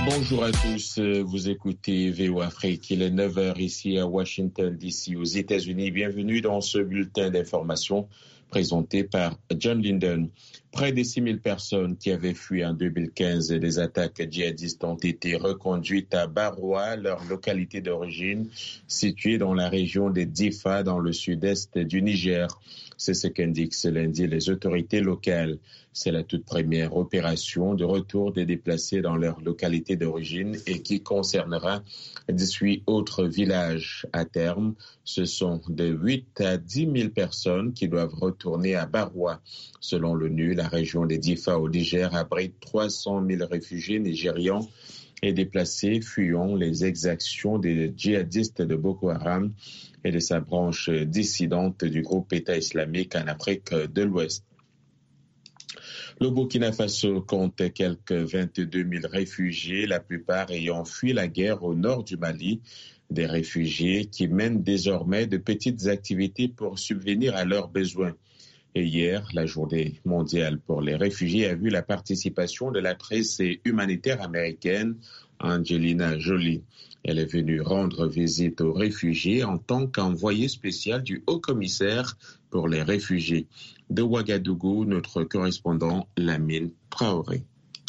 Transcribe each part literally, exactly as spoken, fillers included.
Bonjour à tous, vous écoutez V O Afrique, il est neuf heures ici à Washington D C aux États-Unis. Bienvenue dans ce bulletin d'information présenté par John Linden. Près de six mille personnes qui avaient fui en deux mille quinze des attaques djihadistes ont été reconduites à Barwa, leur localité d'origine, située dans la région de Difa, dans le sud-est du Niger. C'est ce qu'indiquent ce lundi les autorités locales. C'est la toute première opération de retour des déplacés dans leur localité d'origine et qui concernera dix-huit autres villages. À terme, ce sont de huit à dix mille personnes qui doivent retourner à Barwa. Selon l'ONU, la région de Difa au Niger abrite trois cent mille réfugiés nigérians et déplacés fuyant les exactions des djihadistes de Boko Haram et de sa branche dissidente du groupe État islamique en Afrique de l'Ouest. Le Burkina Faso compte quelques vingt-deux mille réfugiés, la plupart ayant fui la guerre au nord du Mali. Des réfugiés qui mènent désormais de petites activités pour subvenir à leurs besoins. Et hier, la journée mondiale pour les réfugiés a vu la participation de la presse humanitaire américaine, Angelina Jolie. Elle est venue rendre visite aux réfugiés en tant qu'envoyée spéciale du haut-commissaire pour les réfugiés. De Ouagadougou, notre correspondant Lamine Traoré.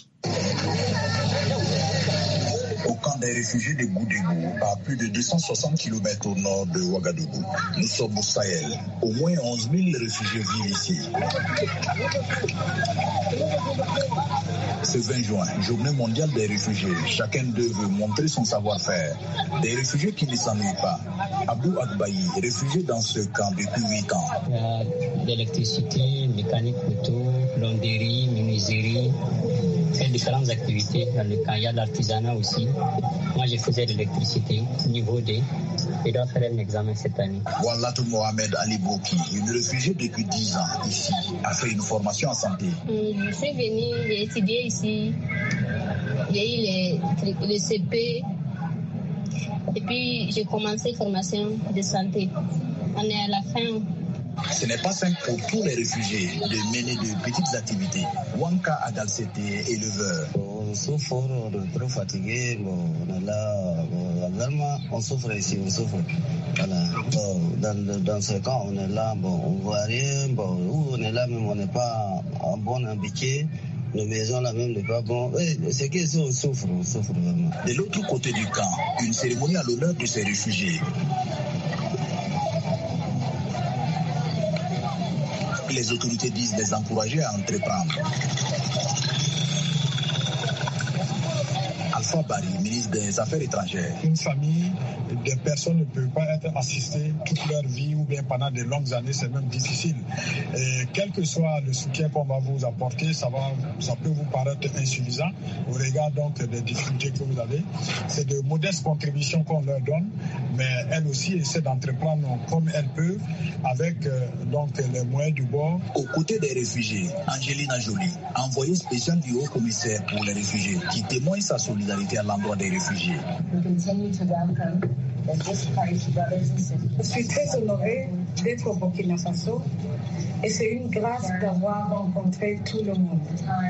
Au camp des réfugiés de Goudégou, à plus de deux cent soixante kilomètres au nord de Ouagadougou. Nous sommes au Sahel. Au moins onze mille réfugiés vivent ici. Ce vingt juin, journée mondiale des réfugiés. Chacun d'eux veut montrer son savoir-faire. Des réfugiés qui ne s'ennuient pas. Abdou Agbayi, réfugié dans ce camp depuis huit ans. Il y a l'électricité, mécanique auto, plomberie, menuiserie. Fait différentes activités dans le camp. Il y a de l'artisanat aussi. Moi, je faisais de l'électricité, niveau D. Je dois faire un examen cette année. Wallatou Mohamed Ali Boki, une réfugiée depuis dix ans ici, a fait une formation en santé. Je suis venue, j'ai étudié ici. J'ai eu les, les C P. Et puis, j'ai commencé formation de santé. On est à la fin. Ce n'est pas simple pour tous les réfugiés de mener de petites activités. Wanka Adalsete, éleveur. On souffre, on est trop fatigué, bon, on est là, bon, vraiment, on souffre ici, on souffre. Voilà. Bon, dans, dans ce cas, on est là, bon, on voit rien, bon, où on est là, même on n'est pas en bon habitué. Les maisons là même n'est pas bon. C'est que ça, on souffre, on souffre vraiment. De l'autre côté du camp, une cérémonie à l'honneur de ces réfugiés. Les autorités disent les encourager à entreprendre. Alpha Bari, ministre des Affaires étrangères. Une famille, des personnes ne peuvent pas être assistées toute leur vie ou bien pendant de longues années, c'est même difficile. Et quel que soit le soutien qu'on va vous apporter, ça, va, ça peut vous paraître insuffisant au regard donc des difficultés que vous avez. C'est de modestes contributions qu'on leur donne, mais elles aussi essaient d'entreprendre comme elles peuvent avec euh, donc les moyens du bord. Aux côtés des réfugiés, Angelina Jolie, envoyée spéciale du haut-commissaire pour les réfugiés, qui témoigne sa solidarité à l'endroit des réfugiés. Je suis très honorée d'être au Burkina Faso et c'est une grâce d'avoir rencontré tout le monde.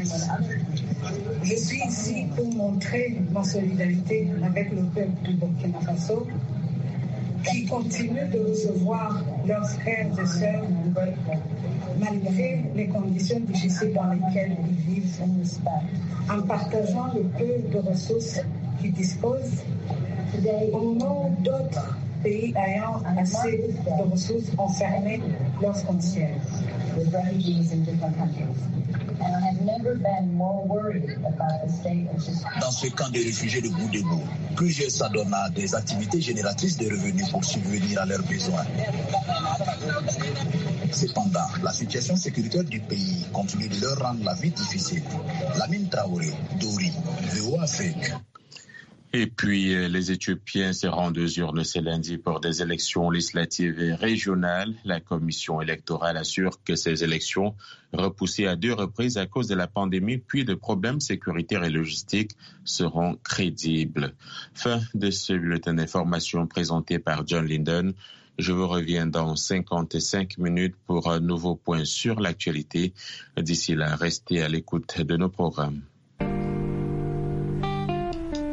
Je suis ici pour montrer ma solidarité avec le peuple du Burkina Faso qui continue de recevoir leurs frères et sœurs malgré les conditions difficiles dans lesquelles ils vivent, en partageant le peu de ressources qu'ils disposent, au moment où d'autres pays ayant assez de ressources ont fermé leurs frontières. Dans ce camp de réfugiés de Goudégou, plusieurs s'adonnent à des activités génératrices de revenus pour subvenir à leurs besoins. Cependant, la situation sécuritaire du pays continue de leur rendre la vie difficile. Lamine Traoré, Dori, V O Afrique. Et puis, les Éthiopiens se rendent aux urnes ce lundi pour des élections législatives et régionales. La commission électorale assure que ces élections, repoussées à deux reprises à cause de la pandémie puis de problèmes sécuritaires et logistiques, seront crédibles. Fin de ce bulletin d'information présenté par John Linden. Je vous reviens dans cinquante-cinq minutes pour un nouveau point sur l'actualité. D'ici là, restez à l'écoute de nos programmes.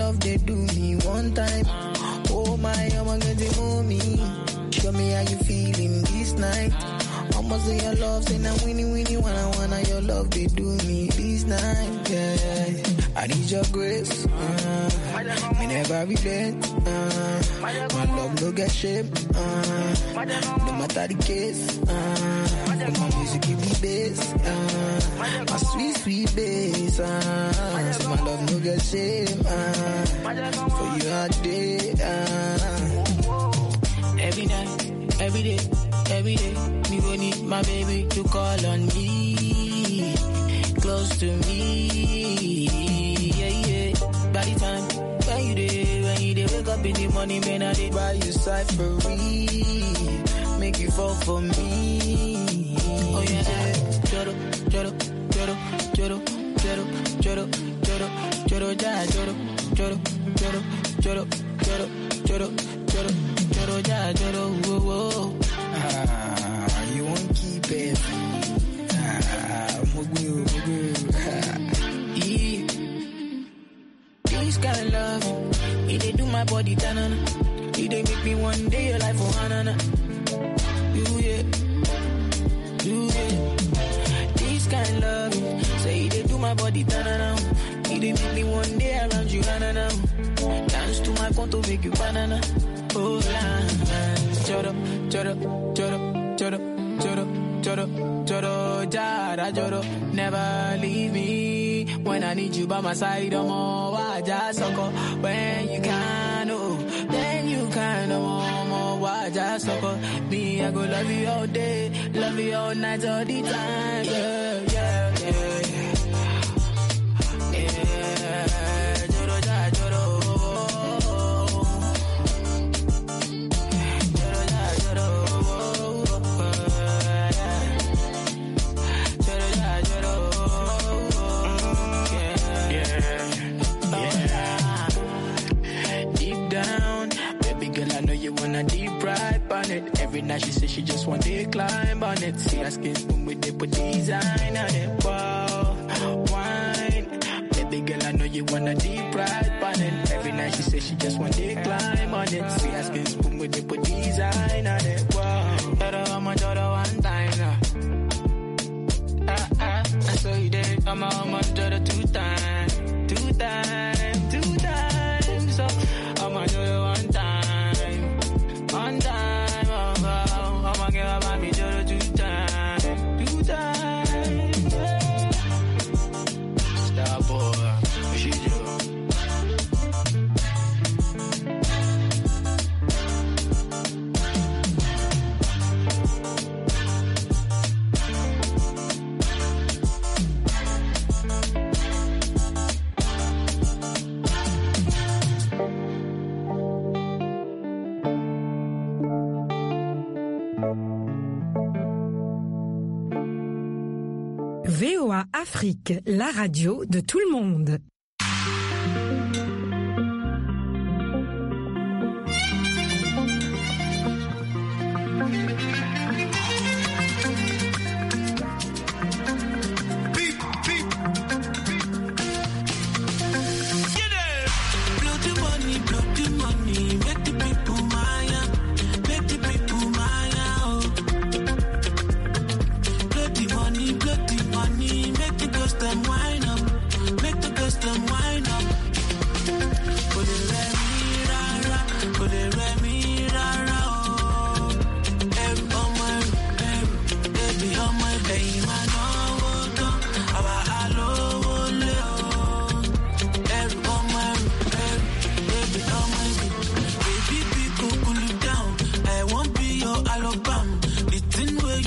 love, they do me one time. Oh my, I'm gonna hold me. Show me how you feeling this night. I'ma say your love, say now winnie winnie wanna wanna your love, they do me this night. Yeah, I need your grace. Uh, me never relent. Uh, my love no get shame. Uh, no matter the case. Uh, my music give me bass. Uh, my sweet sweet bass. Uh, so my love no get shame. Uh, for you all day. Uh, every night, every day, every day. Me go need my baby to call on me, close to me, yeah, yeah. By the time when you dey, when you dey wake up in the morning, man, I dey buy you cyphery, make you fall for me. Oh yeah, choro, choro, choro, choro, choro, choro, choro, choro, ja, choro, choro, choro, choro, choro, choro, choro, choro, ja, choro, whoa, whoa. Ah, you won't keep it. Ah, mugu, mugu. Yeah. This kind of love, it dey do my body tanana. It dey make me one day your life for hanana. You yeah, you yeah. This kind of love, say it dey do my body tanana. It dey make me one day around you hanana. Dance to my conto, make you banana. Oh la, choro, choro, choro, choro, choro, choro, choro, jara, choro. Never leave me when I need you by my side. I'm all waja soko. When you can, oh, then you can, oh, more waja soko. Me, I go love you all day, love you all night, all the time. Yeah, yeah, yeah. Every night she says she just want to climb on it. See her skin boom with the put design on it. Wow, wine. Baby girl, I know you wanna deep ride on it. Every night she says she just want to climb on it. See her skin boom with the put design on it. Wow, daughter, I'm a daughter one time now. Ah ah, I saw you there. I'm a I'm a daughter two times, two times, two times. So I'm a daughter one time, one time. V O A Afrique, la radio de tout le monde.